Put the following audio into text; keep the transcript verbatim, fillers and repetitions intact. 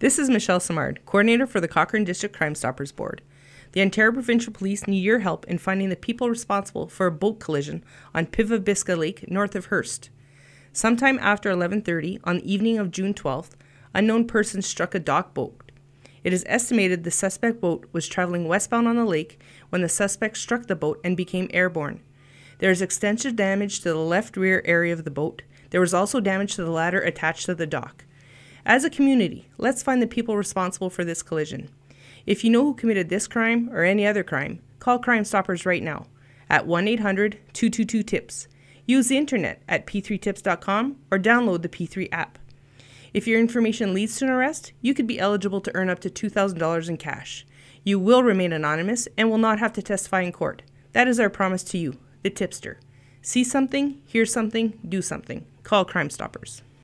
This is Michelle Simard, Coordinator for the Cochrane District Crime Stoppers Board. The Ontario Provincial Police need your help in finding the people responsible for a boat collision on Piva-Bisca Lake north of Hearst. Sometime after eleven thirty on the evening of June twelfth, unknown persons struck a dock boat. It is estimated the suspect boat was traveling westbound on the lake when the suspect struck the boat and became airborne. There is extensive damage to the left rear area of the boat. There was also damage to the ladder attached to the dock. As a community, let's find the people responsible for this collision. If you know who committed this crime or any other crime, call Crime Stoppers right now at one eight hundred two two two TIPS. Use the internet at p three tips dot com or download the P three app. If your information leads to an arrest, you could be eligible to earn up to two thousand dollars in cash. You will remain anonymous and will not have to testify in court. That is our promise to you, the tipster. See something, hear something, do something. Call Crime Stoppers.